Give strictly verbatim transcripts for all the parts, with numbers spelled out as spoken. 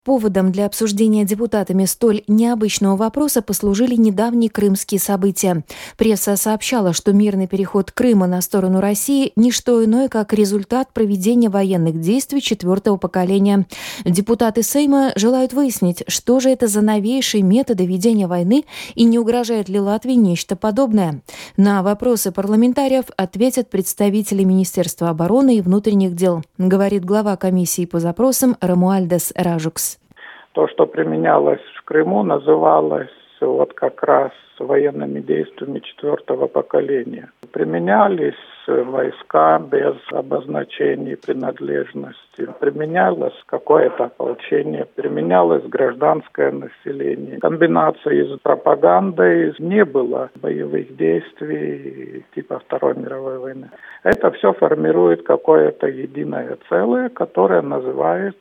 Поводом для обсуждения депутатами столь необычного вопроса послужили недавние крымские события. Пресса сообщала, что мирный переход Крыма на сторону России – не что иное, как результат проведения военных действий четвертого поколения. Депутаты Сейма желают выяснить, что же это за новейшие методы ведения войны и не угрожает ли Латвии нечто подобное. На вопросы парламентариев ответят представители Министерства обороны и внутренних дел, говорит глава комиссии по запросам Ромуальдес Ражукс. То, что применялось в Крыму, называлось вот как раз военными действиями четвертого поколения. Применялись войска без обозначений принадлежности, применялось какое-то ополчение, применялось гражданское население. Комбинации с пропагандой не было боевых действий типа Второй мировой войны. Это все формирует какое-то единое целое, которое называется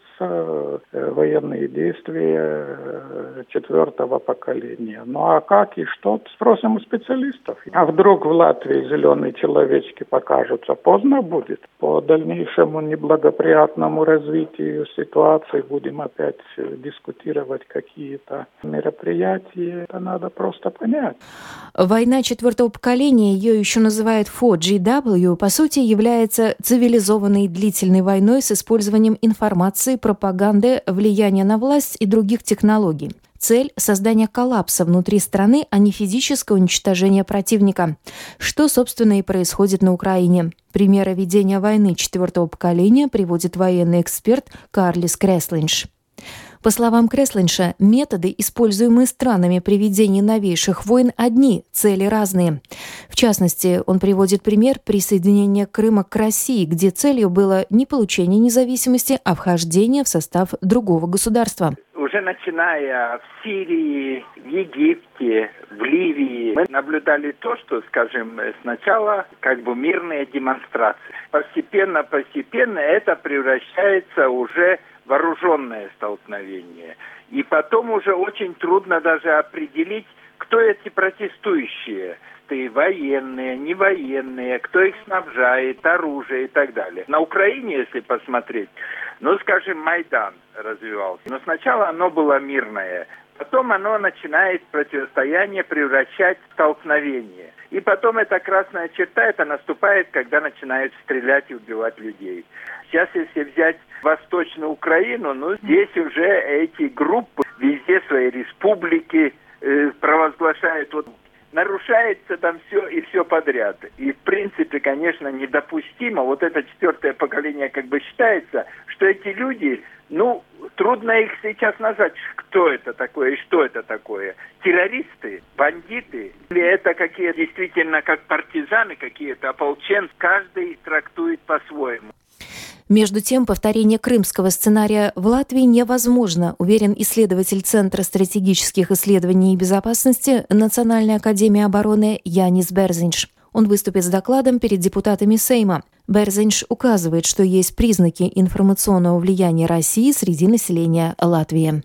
военные действия четвертого поколения. Ну а как и что, спросим у специалистов. А вдруг в Латвии зеленые человечки покажутся, поздно будет. По дальнейшему неблагоприятному развитию ситуации будем опять дискутировать какие-то мероприятия. Это надо просто понять. Война четвертого поколения, ее еще называют фор джи дабл ю, по сути является цивилизованной длительной войной с использованием информации, пропаганды, влияния на власть и других технологий. Цель – создание коллапса внутри страны, а не физическое уничтожение противника. Что, собственно, и происходит на Украине. Примеры ведения войны четвертого поколения приводит военный эксперт Карлис Креслинш. По словам Креслинша, методы, используемые странами при ведении новейших войн, одни, цели разные. В частности, он приводит пример присоединения Крыма к России, где целью было не получение независимости, а вхождение в состав другого государства. Уже начиная в Сирии, в Египте, в Ливии, мы наблюдали то, что, скажем, сначала как бы мирные демонстрации. Постепенно, постепенно это превращается уже в вооруженное столкновение. И потом уже очень трудно даже определить, кто эти протестующие. И военные, не военные, кто их снабжает, оружие и так далее. На Украине, если посмотреть, ну, скажем, Майдан развивался. Но сначала оно было мирное. Потом оно начинает противостояние превращать в столкновение. И потом эта красная черта, это наступает, когда начинают стрелять и убивать людей. Сейчас, если взять Восточную Украину, ну, здесь уже эти группы везде свои республики э, провозглашают вот. Нарушается там все и все подряд. И в принципе, конечно, недопустимо. Вот это четвертое поколение как бы считается, что эти люди, ну, трудно их сейчас назвать, кто это такое и что это такое. Террористы, бандиты, или это какие-то действительно как партизаны какие-то, ополченцы. Каждый трактует по-своему. Между тем, повторение крымского сценария в Латвии невозможно, уверен исследователь Центра стратегических исследований и безопасности Национальной академии обороны Янис Берзинш. Он выступит с докладом перед депутатами Сейма. Берзинш указывает, что есть признаки информационного влияния России среди населения Латвии.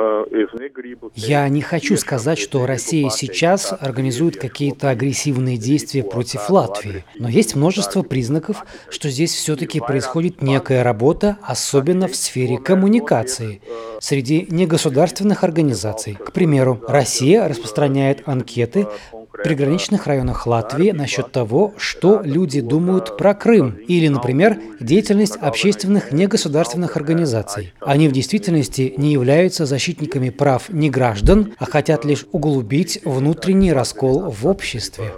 Я не хочу сказать, что Россия сейчас организует какие-то агрессивные действия против Латвии, но есть множество признаков, что здесь все-таки происходит некая работа, особенно в сфере коммуникации, среди негосударственных организаций. К примеру, Россия распространяет анкеты в приграничных районах Латвии насчет того, что люди думают про Крым, или, например, деятельность общественных негосударственных организаций. Они в действительности не являются защитниками прав неграждан, а хотят лишь углубить внутренний раскол в обществе.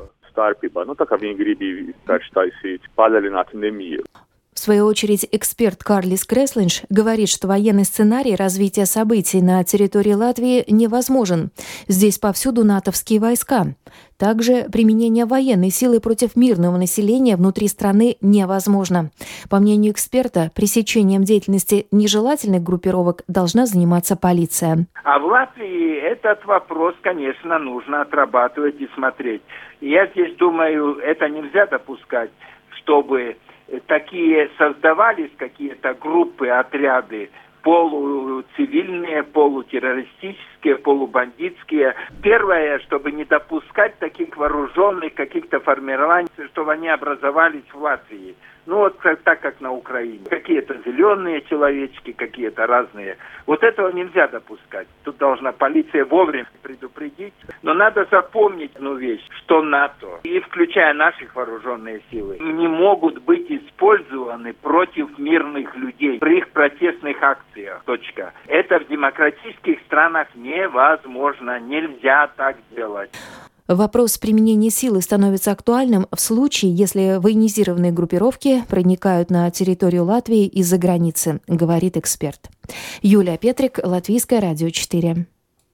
В свою очередь, эксперт Карлис Креслинш говорит, что военный сценарий развития событий на территории Латвии невозможен. Здесь повсюду натовские войска. Также применение военной силы против мирного населения внутри страны невозможно. По мнению эксперта, пресечением деятельности нежелательных группировок должна заниматься полиция. А в Латвии этот вопрос, конечно, нужно отрабатывать и смотреть. Я здесь думаю, это нельзя допускать, чтобы такие создавались какие-то группы, отряды, полуцивильные, полутеррористические, полубандитские. Первое, чтобы не допускать таких вооруженных каких-то формирований, чтобы они образовались в Латвии. Ну вот как, так, как на Украине. Какие-то зеленые человечки, какие-то разные. Вот этого нельзя допускать. Тут должна полиция вовремя предупредить. Но надо запомнить одну вещь, что НАТО, и включая наших вооруженные силы, не могут быть использованы против мирных людей при их протестных акциях. Точка. Это в демократических странах невозможно. Нельзя так делать. Вопрос применения силы становится актуальным в случае, если военизированные группировки проникают на территорию Латвии из-за границы, говорит эксперт. Юлия Петрик, Латвийское радио четыре.